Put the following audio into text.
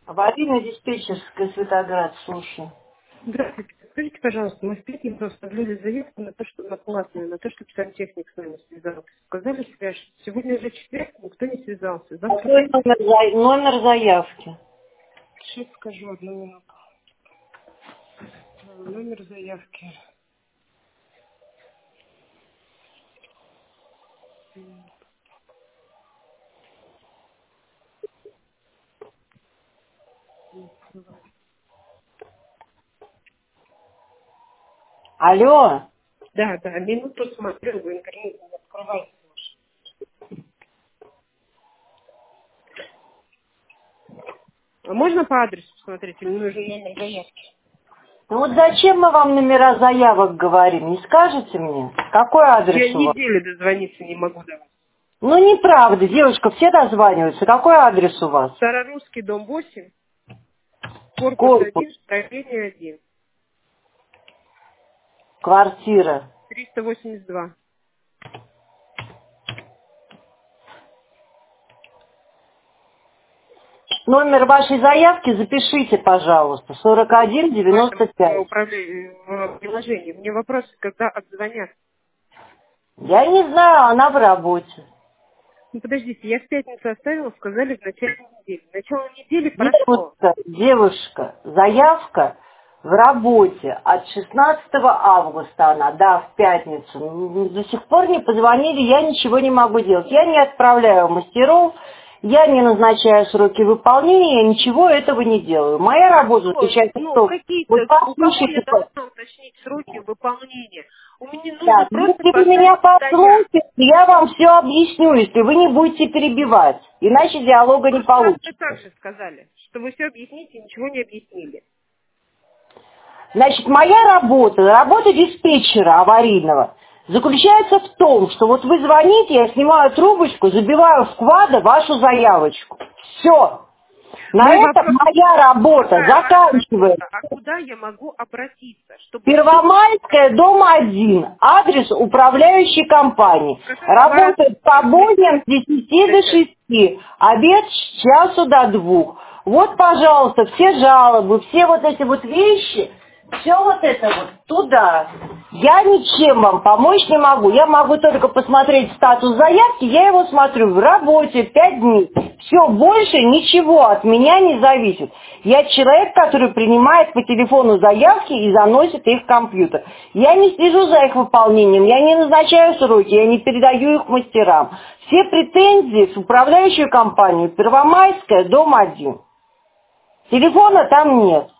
Аварийно-диспетчерская, Светоград, слушай. Здравствуйте. Скажите, пожалуйста, мы в пятницу оставляли заявку на то, что на платную, на то, чтобы сантехник с нами связался. Сказали связь. Сегодня уже четверг, никто не связался. Завтра Какой номер заявки? сейчас скажу, одну минуту. Номер заявки. Алло, Да, минуту смотрю, в интернете не открывается. А можно по адресу посмотреть, или нужен номер заявки? ну вот зачем мы вам номера заявок говорим? Не скажете мне? Какой Я адрес у вас? неделю дозвониться не могу до вас. Ну неправда, девушка, все дозваниваются. Какой адрес у вас? Старорусский, дом 8, корпус Корпус, 1, строение 1, квартира. 382. Номер вашей заявки запишите, пожалуйста, В вашем 4195. приложении. Мне вопрос, когда отзвонят. Я не знаю, она в работе. Ну, подождите, я в пятницу оставила, сказали в начале недели. Начало недели прошло. Девушка, заявка в работе от 16 августа она, да, в пятницу. До сих пор не позвонили, я ничего не могу делать. Я не отправляю мастеров, я не назначаю сроки выполнения, я ничего этого не делаю. Моя работа заключается в Ну, том, вот какие-то, у кого я послушайте, должна уточнить сроки выполнения? У меня нужно так, просто если вы меня поставить стояк. послушаете, я вам все объясню, если вы не будете перебивать. Иначе диалога В не прошлый раз вы получится. также сказали, что вы все объясните, ничего не объяснили. Значит, моя работа, работа диспетчера аварийного, заключается в том, что вот вы звоните, я снимаю трубочку, забиваю в квадро вашу заявочку. Все. На Мой этом вопрос, моя работа какая ваша заканчивается. работа, а куда я могу обратиться, чтобы все... Первомайская, дом 1, адрес управляющей компании. Скажу, Работает по будням с 10 до 6, обед с часу до 2. Вот, пожалуйста, все жалобы, все вот эти вот вещи, все вот это вот туда. Я ничем вам помочь не могу. Я могу только посмотреть статус заявки, я его смотрю в работе 5 дней. Все, больше ничего от меня не зависит. Я человек, который принимает по телефону заявки и заносит их в компьютер. Я не слежу за их выполнением, я не назначаю сроки, я не передаю их мастерам. Все претензии в управляющую компанию Первомайская, дом 1. Телефона там нет.